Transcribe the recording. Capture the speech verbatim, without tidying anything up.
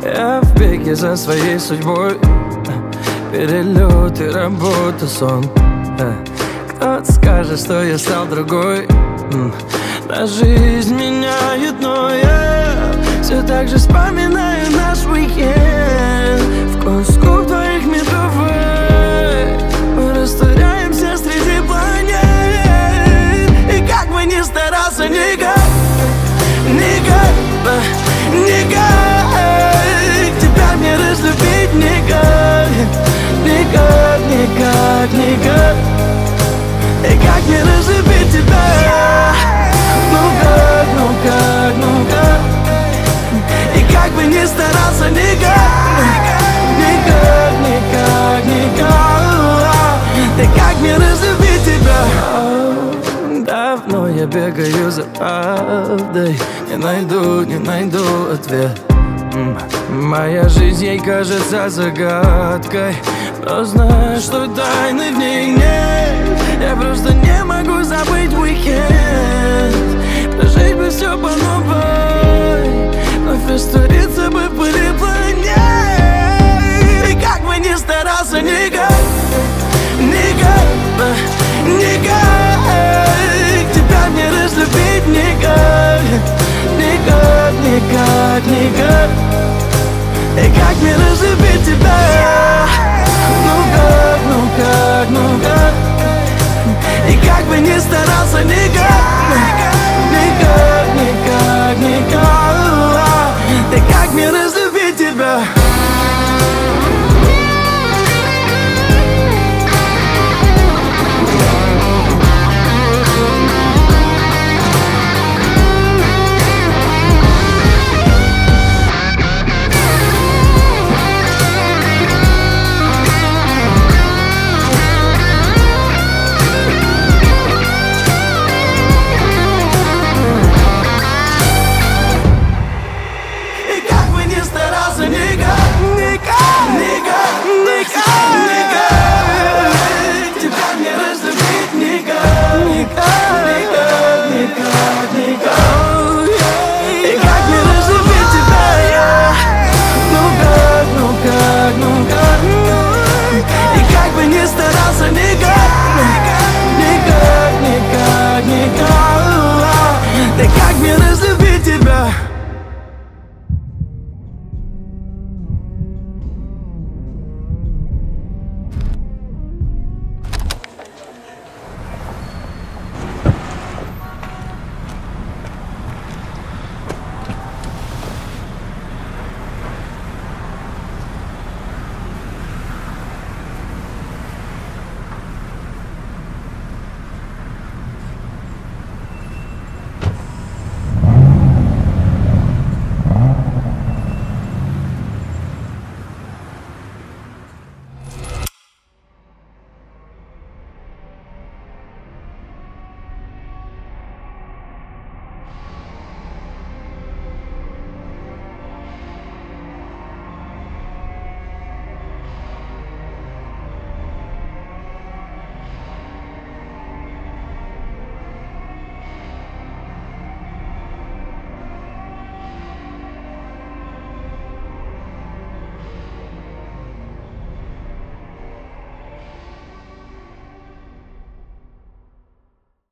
Я в беге за своей судьбой. Перелеты, работа, сон. Кто-то скажет, что я стал другой. На жизнь меняет, но я все так же вспоминаю наш уикенд. Вкус губ твоих медовых. Мы растворяемся среди планет. И как бы ни старался, никак, никак, никак тебя не разлюбить, никак, никак, никак, никак. И как не разлюбить тебя? Ну как, ну как, ну как? И как бы ни старался, никак, никак, никак, никак. И как мне разлюбить тебя? Давно я бегаю за правдой. Не найду, не найду ответ. Моя жизнь ей кажется загадкой, но знаю, что тайны в ней нет. Я просто не могу забыть уикенд. Прожить бы все по новой, вновь раствориться бы в пыли планет. И как бы ни старался, никак, никак, никак тебя не разлюбить, никак, никак, никак, никак. И как мне разлюбить тебя? Ну как, ну как, ну как? И как бы ни старался, никак, никак, никак, никак. И как мне разлюбить тебя?